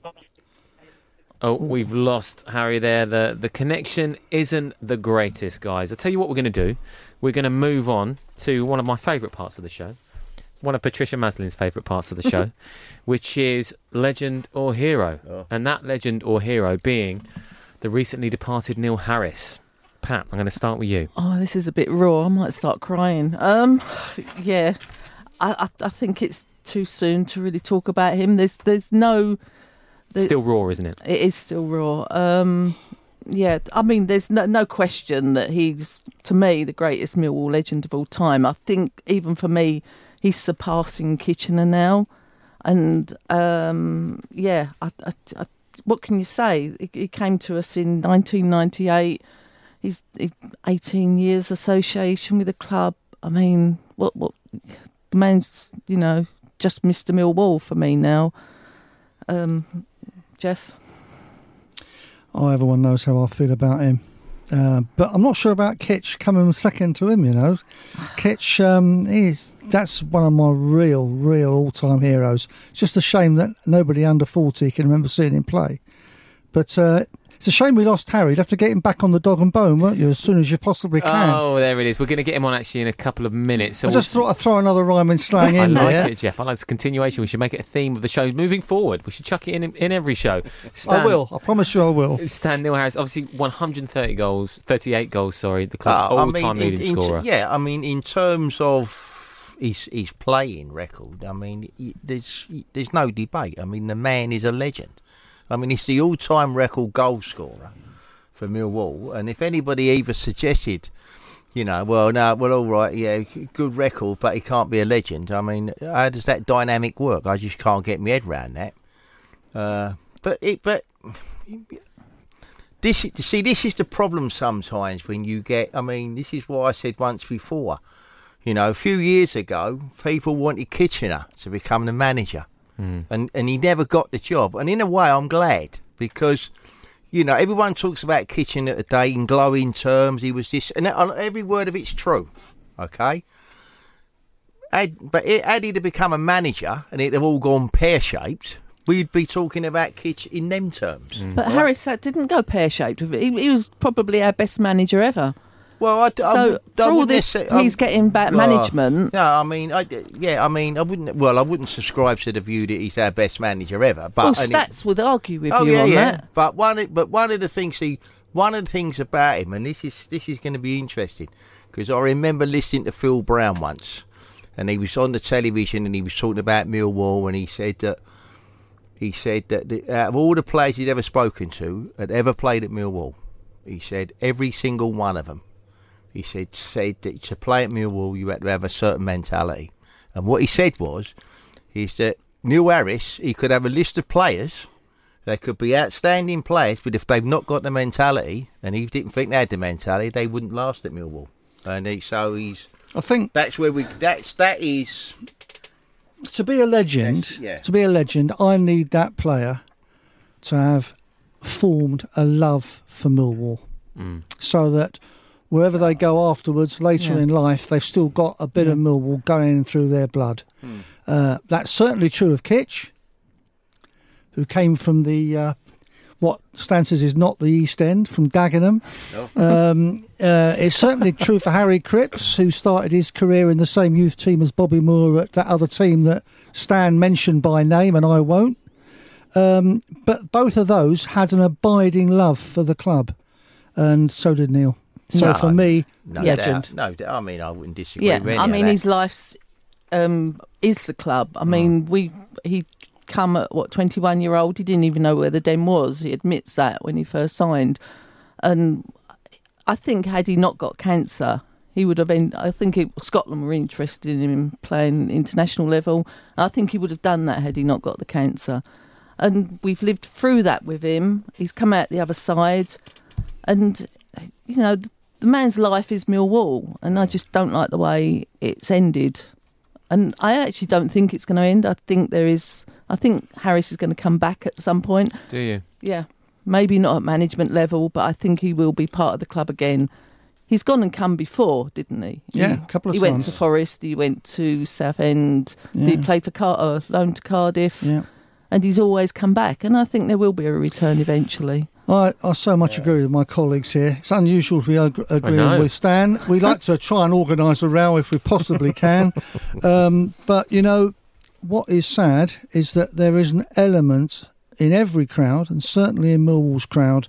Speaker 2: Oh, we've lost Harry there. The the connection isn't the greatest, guys. I'll tell you what we're going to do. We're going to move on to one of my favourite parts of the show. One of Patricia Maslin's favourite parts of the show, which is Legend or Hero.
Speaker 4: Oh.
Speaker 2: And that legend or hero being the recently departed Neil Harris. Pat, I'm going to start with you.
Speaker 3: Oh, this is a bit raw. I might start crying. Um, yeah, I, I, I think it's too soon to really talk about him. There's, there's no. there-
Speaker 2: Still raw, isn't it?
Speaker 3: It is still raw. Um, yeah, I mean, there's no, no question that he's, to me, the greatest Millwall legend of all time. I think even for me, he's surpassing Kitchener now. And um, yeah, I, I, I, what can you say? He, he came to us in nineteen ninety-eight. He's he, eighteen years association with the club. I mean, what what the man's, you know, just Mister Millwall for me now. Um, Jeff?
Speaker 5: Oh, everyone knows how I feel about him. Uh, but I'm not sure about Kitch coming second to him, you know. Kitch, um, is that's one of my real, real all-time heroes. It's just a shame that nobody under forty can remember seeing him play. But uh, it's a shame we lost Harry. You'd have to get him back on the dog and bone, won't you, as soon as you possibly can.
Speaker 2: Oh, there it is. We're going to get him on actually in a couple of minutes. So
Speaker 5: I just
Speaker 2: we'll-
Speaker 5: thought I'd throw another rhyming slang
Speaker 2: I
Speaker 5: in
Speaker 2: like
Speaker 5: there.
Speaker 2: it, Jeff. I like this continuation. We should make it a theme of the show moving forward. We should chuck it in in every show. Stan,
Speaker 5: I will. I promise you I will.
Speaker 2: Stan Neil Harris, obviously one hundred thirty goals, thirty-eight goals, sorry, the club's
Speaker 4: Uh, I
Speaker 2: all-time
Speaker 4: mean, in-
Speaker 2: leading
Speaker 4: in-
Speaker 2: scorer.
Speaker 4: Yeah, I mean, in terms of his his playing record, I mean, y- there's there's no debate. I mean, the man is a legend. I mean, he's the all-time record goal scorer for Millwall, and if anybody even suggested, you know, well, no, well, all right, yeah, good record, but he can't be a legend. I mean, how does that dynamic work? I just can't get my head around that. Uh, but it, but. This see, this is the problem sometimes when you get. I mean, this is what I said once before. You know, a few years ago, people wanted Kitchener to become the manager,
Speaker 2: Mm.
Speaker 4: and and he never got the job. And in a way, I'm glad because, you know, everyone talks about Kitchener today in glowing terms. He was this, and every word of it's true. Okay. Had, but it, had he to become a manager and it'd have all gone pear-shaped, we'd be talking about Kitch in them terms.
Speaker 3: But
Speaker 4: right?
Speaker 3: Harris uh, didn't go pear-shaped. He, he was probably our best manager ever.
Speaker 4: Well, I, I
Speaker 3: So
Speaker 4: would- I
Speaker 3: for all
Speaker 4: wouldn't
Speaker 3: this,
Speaker 4: necessarily-
Speaker 3: he's getting back
Speaker 4: Well,
Speaker 3: management.
Speaker 4: No, I mean, I, yeah, I mean, I wouldn't. Well, I wouldn't subscribe to the view that he's our best manager ever. But
Speaker 3: Well,
Speaker 4: and it-
Speaker 3: stats would argue with
Speaker 4: oh
Speaker 3: you
Speaker 4: yeah,
Speaker 3: on
Speaker 4: yeah.
Speaker 3: that.
Speaker 4: But one, of- but one of the things he, one of the things about him, and this is this is going to be interesting, because I remember listening to Phil Brown once, and he was on the television and he was talking about Millwall, and he said that he said that the, out of all the players he'd ever spoken to, had ever played at Millwall, he said every single one of them, he said, said that to play at Millwall you had to have a certain mentality. And what he said was, is that Neil Harris, he could have a list of players, they could be outstanding players, but if they've not got the mentality, and he didn't think they had the mentality, they wouldn't last at Millwall. And he, so he's...
Speaker 5: I think
Speaker 4: that's where we... That's, that is...
Speaker 5: To be a legend,
Speaker 4: yeah.
Speaker 5: to be a legend, I need that player to have formed a love for Millwall.
Speaker 2: Mm.
Speaker 5: So that wherever they go afterwards, later
Speaker 3: Yeah.
Speaker 5: in life, they've still got a bit
Speaker 3: Yeah.
Speaker 5: of Millwall going through their blood.
Speaker 4: Hmm.
Speaker 5: Uh, that's certainly true of Kitch, who came from the uh, what Stances is not the East End, from Dagenham.
Speaker 4: No.
Speaker 5: Um, uh, it's certainly true for Harry Cripps, who started his career in the same youth team as Bobby Moore at that other team that Stan mentioned by name, and I won't. Um, but both of those had an abiding love for the club, and so did Neil. So
Speaker 4: No,
Speaker 5: for me,
Speaker 4: No
Speaker 5: legend.
Speaker 4: doubt. No, doubt. I mean, I wouldn't disagree
Speaker 3: Yeah,
Speaker 4: with any
Speaker 3: I
Speaker 4: of
Speaker 3: mean,
Speaker 4: that.
Speaker 3: his life's um, is the club. I mean, we he come at what twenty-one year old. He didn't even know where the Den was. He admits that when he first signed, and I think had he not got cancer, he would have been. I think it, Scotland were interested in him playing international level. I think he would have done that had he not got the cancer. And we've lived through that with him. He's come out the other side, and you know. The man's life is Millwall, and I just don't like the way it's ended. And I actually don't think it's going to end. I think there is. I think Harris is going to come back at some point.
Speaker 2: Do you?
Speaker 3: Yeah, maybe not at management level, but I think he will be part of the club again. He's gone and come before, didn't he?
Speaker 5: Yeah,
Speaker 3: he,
Speaker 5: a couple of
Speaker 3: he
Speaker 5: times.
Speaker 3: He went to Forest. He went to Southend.
Speaker 5: Yeah.
Speaker 3: He played for Car- uh, loan to Cardiff.
Speaker 5: Yeah.
Speaker 3: And he's always come back. And I think there will be a return eventually.
Speaker 5: I, I so much agree with my colleagues here. It's unusual to be ag- agreeing
Speaker 2: know.
Speaker 5: with Stan. We like to try and organise a row if we possibly can. Um, but, you know, what is sad is that there is an element in every crowd, and certainly in Millwall's crowd,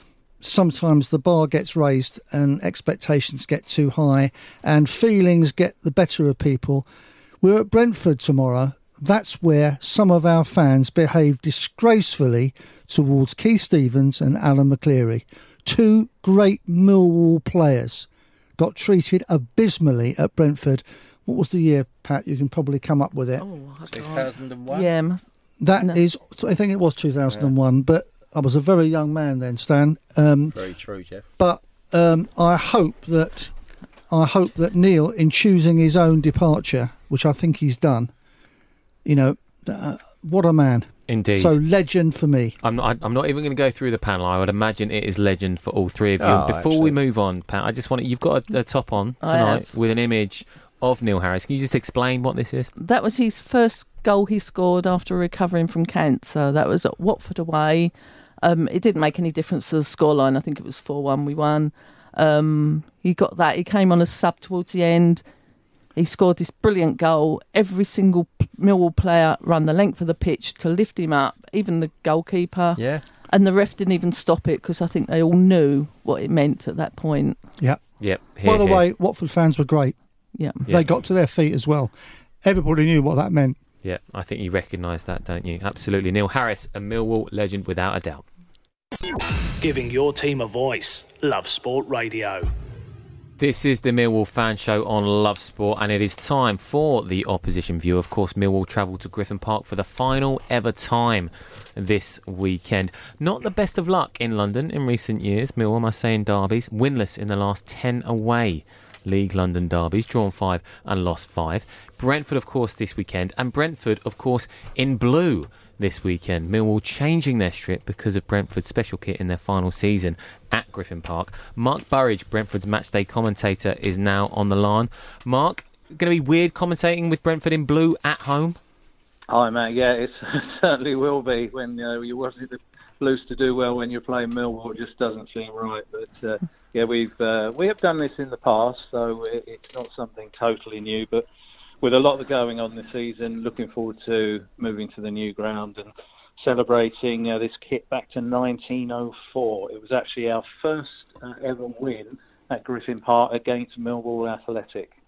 Speaker 5: sometimes the bar gets raised and expectations get too high and feelings get the better of people. We're at Brentford tomorrow. That's where some of our fans behave disgracefully towards Keith Stevens and Alan McCleary. Two great Millwall players got treated abysmally at Brentford. What was the year, Pat? You can probably come up with it.
Speaker 3: Oh, I
Speaker 4: two
Speaker 3: can't-
Speaker 4: thousand one?
Speaker 3: Yeah, must-
Speaker 5: That
Speaker 3: No.
Speaker 5: is, I think it was two thousand one, but I was a very young man then, Stan. Um,
Speaker 4: Very true, Jeff.
Speaker 5: but um, I hope that I hope that Neil, in choosing his own departure, which I think he's done, you know, uh, what a man.
Speaker 2: Indeed.
Speaker 5: So legend for me.
Speaker 2: I'm not. I'm not even going to go through the panel. I would imagine it is legend for all three of you.
Speaker 4: Oh,
Speaker 2: Before we
Speaker 4: absolutely.
Speaker 2: move on, Pat, I just want to, you've got a, a top on
Speaker 3: I
Speaker 2: tonight
Speaker 3: have.
Speaker 2: with an image of Neil Harris. Can you just explain what this is?
Speaker 3: That was his first goal he scored after recovering from cancer. That was at Watford away. Um, it didn't make any difference to the scoreline. I think it was four one we won. Um, he got that. He came on a sub towards the end. He scored this brilliant goal. Every single p- Millwall player ran the length of the pitch to lift him up, even the goalkeeper.
Speaker 4: Yeah.
Speaker 3: And the ref didn't even stop it because I think they all knew what it meant at that point.
Speaker 5: Yeah.
Speaker 2: Yep.
Speaker 5: By
Speaker 2: here,
Speaker 5: the
Speaker 2: here.
Speaker 5: way, Watford fans were great.
Speaker 3: Yeah.
Speaker 2: Yeah.
Speaker 5: They got to their feet as well. Everybody knew what that meant.
Speaker 2: Yeah, I think you recognise that, don't you? Absolutely. Neil Harris, a Millwall legend without a doubt.
Speaker 1: Giving your team a voice. Love Sport Radio.
Speaker 2: This is the Millwall Fan Show on Love Sport, and it is time for the opposition view. Of course, Millwall travel to Griffin Park for the final ever time this weekend. Not the best of luck in London in recent years. Millwall, I must say, in derbies, winless in the last ten away League London derbies, drawn five and lost five. Brentford, of course, this weekend, and Brentford, of course, in blue this weekend. Millwall changing their strip because of Brentford's special kit in their final season at Griffin Park. Mark Burridge, Brentford's matchday commentator, is now on the line. Mark, going to be weird commentating with Brentford in blue at home?
Speaker 9: Hi, Matt. Yeah, it certainly will be when you know, you want the Blues to do well when you're playing Millwall. It just doesn't seem right. But uh, yeah, we've uh, we have done this in the past, so it, it's not something totally new. But with a lot going on this season, looking forward to moving to the new ground and celebrating uh, this kit back to nineteen oh four. It was actually our first uh, ever win at Griffin Park against Millwall Athletic.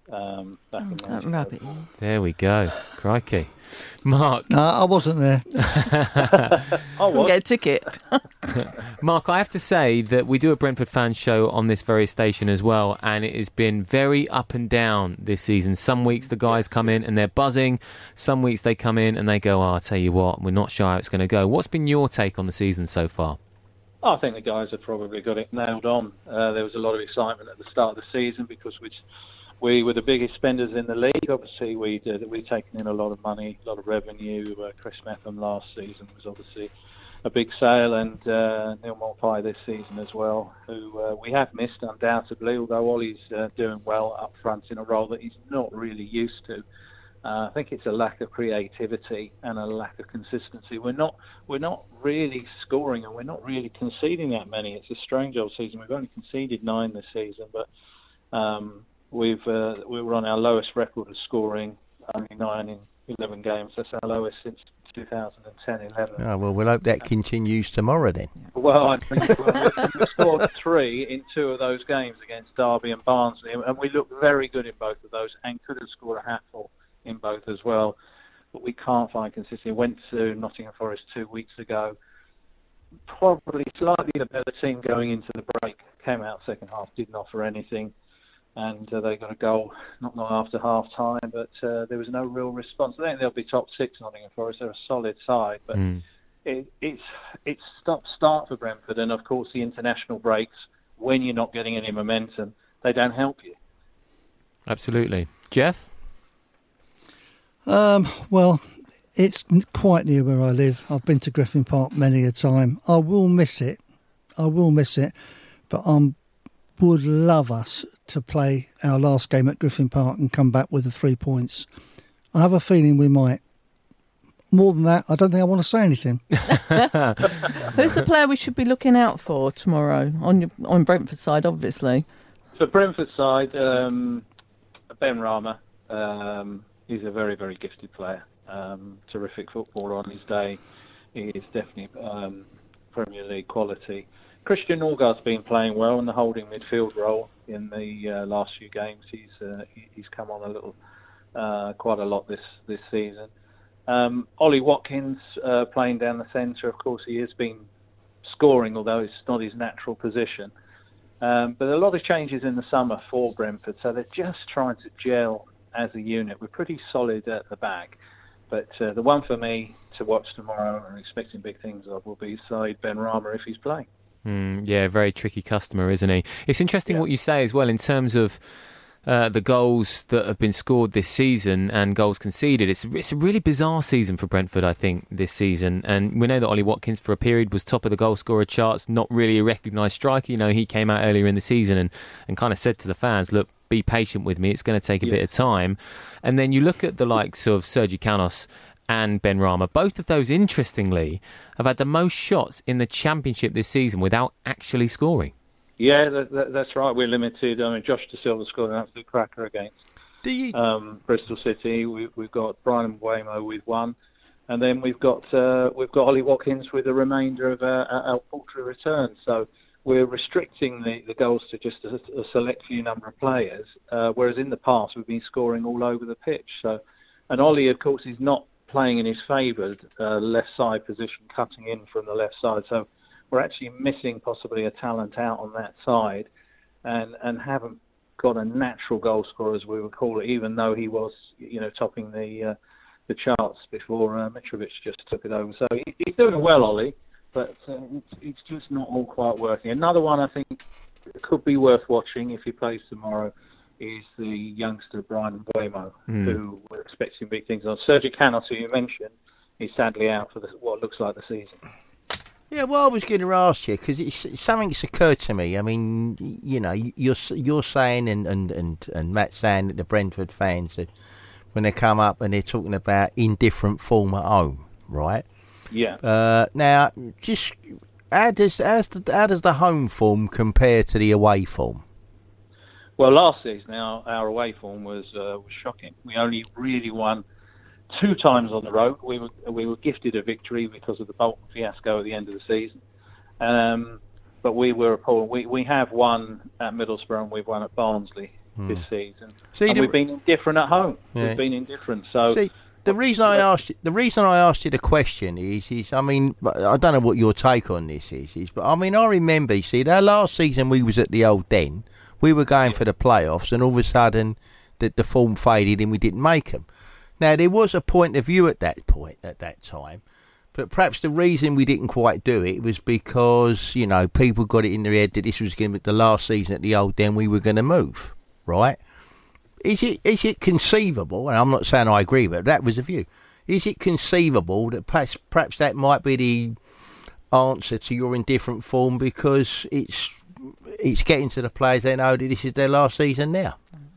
Speaker 9: um, back in
Speaker 3: Don't rub it.
Speaker 2: There we go. Crikey. Mark.
Speaker 5: No, I wasn't there.
Speaker 9: I
Speaker 3: Couldn't
Speaker 9: was.
Speaker 3: get a ticket.
Speaker 2: Mark, I have to say that we do a Brentford fan show on this very station as well, and it has been very up and down this season. Some weeks the guys come in and they're buzzing. Some weeks they come in and they go, oh, I'll tell you what, we're not sure how it's going to go. What's been your take on the season so far?
Speaker 9: I think the guys have probably got it nailed on. Uh, there was a lot of excitement at the start of the season because we, we were the biggest spenders in the league. Obviously, we'd, uh, we'd taken in a lot of money, a lot of revenue. Uh, Chris Metham last season was obviously a big sale, and uh, Neil Maupay this season as well, who uh, we have missed undoubtedly, although Ollie's uh, doing well up front in a role that he's not really used to. Uh, I think it's a lack of creativity and a lack of consistency. We're not we're not really scoring, and we're not really conceding that many. It's a strange old season. We've only conceded nine this season, but um, we've uh, we were on our lowest record of scoring, only nine in eleven games. That's our lowest since two thousand ten eleven.
Speaker 4: Oh, well, we'll hope that continues tomorrow then.
Speaker 9: Well, I think well, we scored three in two of those games against Derby and Barnsley, and we looked very good in both of those and could have scored a hatful in both as well, but we can't find consistency. Went to Nottingham Forest two weeks ago, probably slightly the better team going into the break, came out second half, didn't offer anything, and uh, they got a goal not long after half time, but uh, there was no real response. I think they'll be top six, Nottingham Forest. They're a solid side, but mm. it, it's it's stop start for Brentford, and of course the international breaks, when you're not getting any momentum, they don't help you.
Speaker 2: Absolutely. Jeff?
Speaker 5: Um, well, it's quite near where I live. I've been to Griffin Park many a time. I will miss it. I will miss it. But I would love us to play our last game at Griffin Park and come back with the three points. I have a feeling we might. More than that, I don't think I want to say anything.
Speaker 3: Who's the player we should be looking out for tomorrow on your, on Brentford side, obviously?
Speaker 9: For Brentford side, um, Ben Rama. Um, He's a very, very gifted player. Um, terrific footballer on his day. He is definitely um, Premier League quality. Christian Norgard's been playing well in the holding midfield role in the uh, last few games. He's uh, he, he's come on a little, uh, quite a lot this this season. Um, Ollie Watkins uh, playing down the centre. Of course, he has been scoring, although it's not his natural position. Um, but a lot of changes in the summer for Brentford, so they're just trying to gel as a unit. We're pretty solid at the back, but uh, the one for me to watch tomorrow and expecting big things of will be Said Ben Rama if he's playing.
Speaker 2: Mm, yeah, very tricky customer, isn't he? It's interesting
Speaker 9: yeah.
Speaker 2: what you say as well in terms of uh, the goals that have been scored this season and goals conceded. It's it's a really bizarre season for Brentford, I think, this season. And we know that Ollie Watkins for a period was top of the goal scorer charts, not really a recognised striker. You know, he came out earlier in the season and, and kind of said to the fans, look, be patient with me, it's going to take a yeah. bit of time. And then you look at the likes of Sergi Canos and Ben Rama. Both of those, interestingly, have had the most shots in the Championship this season without actually scoring.
Speaker 9: Yeah, that, that, that's right. We're limited. I mean, Josh De Silva scored an absolute cracker against
Speaker 4: Do you...
Speaker 9: um, Bristol City. We, we've got Brian Mbeumo with one, and then we've got uh, we've got Ollie Watkins with the remainder of our, our paltry return. So we're restricting the, the goals to just a, a select few number of players, uh, whereas in the past we've been scoring all over the pitch. So, and Ollie, of course, is not playing in his favoured uh, left side position, cutting in from the left side. So we're actually missing possibly a talent out on that side, and and haven't got a natural goal scorer, as we would call it, even though he was, you know, topping the uh, the charts before uh, Mitrovic just took it over. So he, he's doing well, Ollie. But uh, it's, it's just not all quite working. Another one I think could be worth watching if he plays tomorrow is the youngster Brian Mbeumo, mm. who we're expecting big things on. Sergi Canos, who you mentioned, is sadly out for the, what looks like the season.
Speaker 4: Yeah, well, I was going to ask you because it's, it's something that's occurred to me. I mean, you know, you're you're saying and and and, and Matt saying that the Brentford fans, that when they come up and they're talking about indifferent form at home, right?
Speaker 9: Yeah.
Speaker 4: Uh, now, just how does how's the, how does the home form compare to the away form?
Speaker 9: Well, last season our, our away form was uh, was shocking. We only really won two times on the road. We were we were gifted a victory because of the Bolton fiasco at the end of the season. Um, but we were appalled. We we have won at Middlesbrough and we've won at Barnsley mm. this season.
Speaker 4: See,
Speaker 9: and
Speaker 4: the,
Speaker 9: we've been indifferent at home.
Speaker 4: Yeah.
Speaker 9: We've been indifferent. So
Speaker 4: See, the reason I asked you, the reason I asked you the question is, is I mean, I don't know what your take on this is, is but I mean, I remember, you see, that last season we was at the Old Den, we were going for the playoffs, and all of a sudden the, the form faded and we didn't make them. Now, there was a point of view at that point, at that time, but perhaps the reason we didn't quite do it was because, you know, people got it in their head that this was going to be the last season at the Old Den we were going to move, right? Is it is it conceivable, and I'm not saying I agree with it, that was a view, is it conceivable that perhaps, perhaps that might be the answer to your indifferent form because it's it's getting to the players they know that this is their last season now?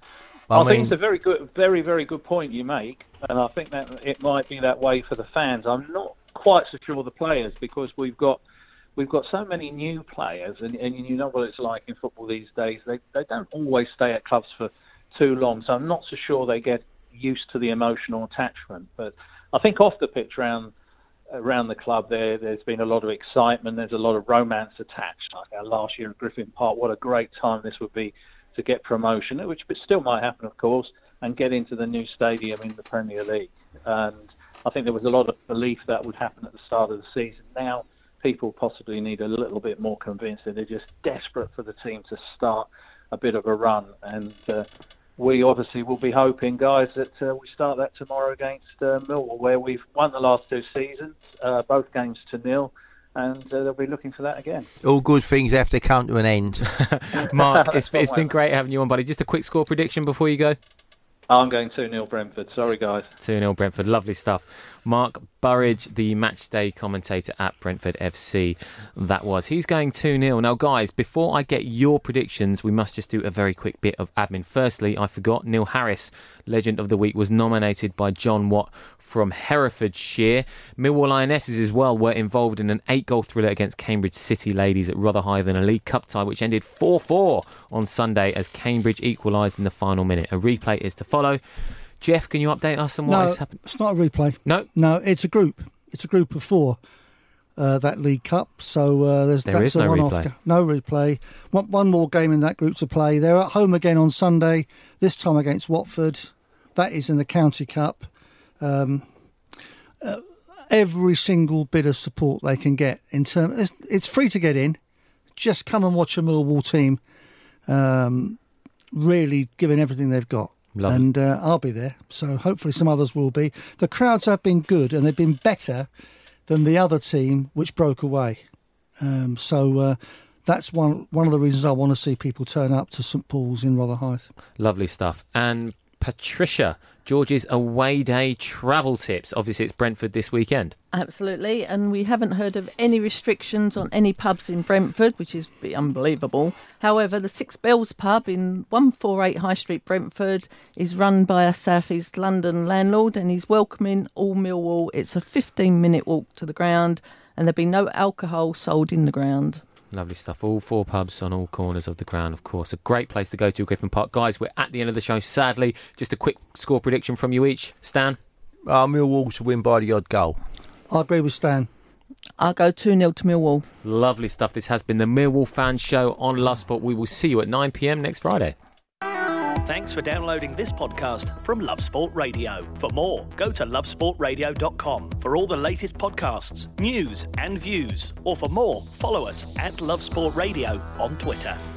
Speaker 4: I,
Speaker 9: I
Speaker 4: mean,
Speaker 9: think it's a very good, very, very good point you make, and I think that it might be that way for the fans. I'm not quite so sure the players, because we've got we've got so many new players, and, and you know what it's like in football these days. They they don't always stay at clubs for too long, so I'm not so sure they get used to the emotional attachment. But I think off the pitch, around around the club, there there's been a lot of excitement. There's a lot of romance attached. Like our last year at Griffin Park, what a great time this would be to get promotion, which still might happen, of course, and get into the new stadium in the Premier League. And I think there was a lot of belief that would happen at the start of the season. Now people possibly need a little bit more convincing. They're just desperate for the team to start a bit of a run, and uh, we obviously will be hoping, guys, that uh, we start that tomorrow against uh, Millwall, where we've won the last two seasons, uh, both games to nil, and uh, they'll be looking for that again.
Speaker 4: All good things have to come to an end.
Speaker 2: Mark, it's, it's been great having you on, buddy. Just a quick score prediction before you go.
Speaker 9: I'm going two nil Brentford. Sorry, guys.
Speaker 2: two nil Brentford. Lovely stuff. Mark Burridge, the matchday commentator at Brentford F C, that was. He's going two nil. Now, guys, before I get your predictions, we must just do a very quick bit of admin. Firstly, I forgot, Neil Harris, Legend of the Week, was nominated by John Watt from Herefordshire. Millwall Lionesses as well were involved in an eight-goal thriller against Cambridge City Ladies at Rotherhithe in a League Cup tie, which ended four four on Sunday as Cambridge equalised in the final minute. A replay is to follow. Jeff, can you update us on what
Speaker 5: no,
Speaker 2: has happened?
Speaker 5: It's not a replay.
Speaker 2: No?
Speaker 5: No, it's a group. It's a group of four, uh, that League Cup. So uh, there's
Speaker 2: there
Speaker 5: that's
Speaker 2: is
Speaker 5: a
Speaker 2: no
Speaker 5: one-off.
Speaker 2: replay.
Speaker 5: Go- no replay. One, one more game in that group to play. They're at home again on Sunday, this time against Watford. That is in the County Cup. Um, uh, every single bit of support they can get. in term, it's, it's free to get in. Just come and watch a Millwall team um, really giving everything they've got.
Speaker 2: Lovely.
Speaker 5: And uh, I'll be there, so hopefully some others will be. The crowds have been good, and they've been better than the other team, which broke away. Um, so uh, that's one one of the reasons I want to see people turn up to St Paul's in Rotherhithe.
Speaker 2: Lovely stuff. And Patricia, George's away day travel tips. Obviously, it's Brentford this weekend.
Speaker 3: Absolutely, and we haven't heard of any restrictions on any pubs in Brentford, which is unbelievable. However, the Six Bells pub in one forty-eight High Street, Brentford, is run by a South East London landlord, and he's welcoming all Millwall. It's a fifteen minute walk to the ground, and there'll be no alcohol sold in the ground.
Speaker 2: Lovely stuff. All four pubs on all corners of the ground, of course. A great place to go to, Griffin Park. Guys, we're at the end of the show, sadly. Just a quick score prediction from you each. Stan?
Speaker 4: Uh, Millwall to win by the odd goal.
Speaker 5: I agree with Stan.
Speaker 3: I'll go two nil to Millwall.
Speaker 2: Lovely stuff. This has been the Millwall Fan Show on Love Sport. We will see you at nine p m next Friday.
Speaker 1: Thanks for downloading this podcast from Love Sport Radio. For more, go to love sport radio dot com for all the latest podcasts, news and views. Or for more, follow us at Love Sport Radio on Twitter.